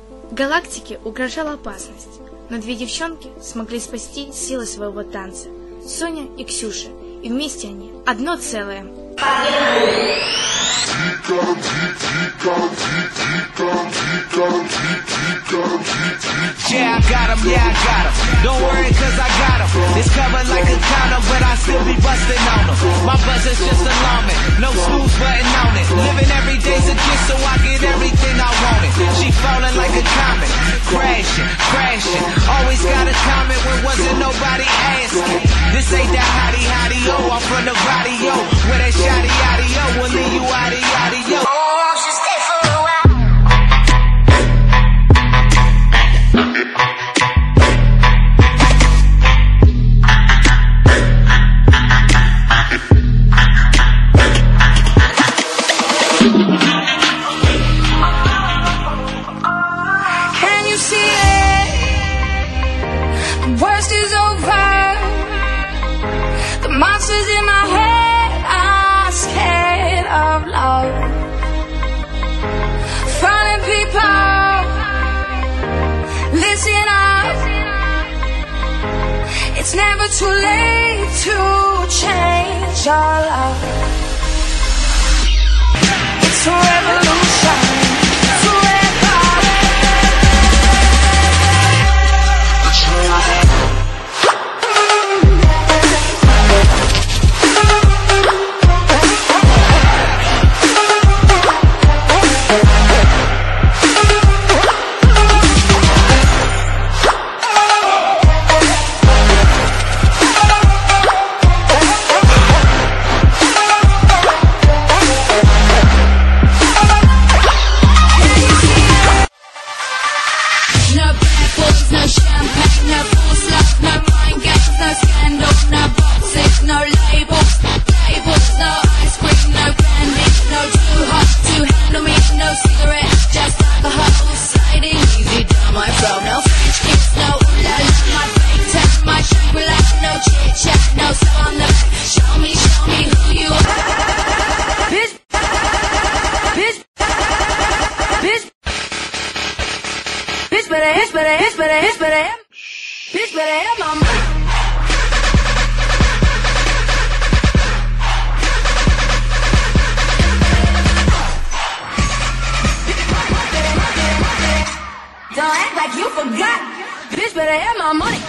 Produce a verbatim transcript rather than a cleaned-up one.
Галактике угрожала опасность, но две девчонки смогли спасти силой своего танца — Соня и Ксюша, и вместе они одно целое. Yeah, I got him, yeah, I got him. Don't worry, cause I got him. It's covered like a condom, but I still be busting on him. My buzzer's just alarming, no snooze button on it. Living every day's a gift, so I get everything I wanted. She falling like a comet, crashing, crashing. Always got a comment when wasn't nobody asking. This ain't that hottie, hottie, yo. I'm from the body, yo. Where that shotty, yaddy, yo. Will leave you yaddy, yaddy, yo. Oh, she stay for a while. Can you see it? The worst is over. The monsters in my head are scared of love. Falling people, listen up. It's never too late to change your love. It's a revolution. Don't act like you forgot. Bitch better have my money.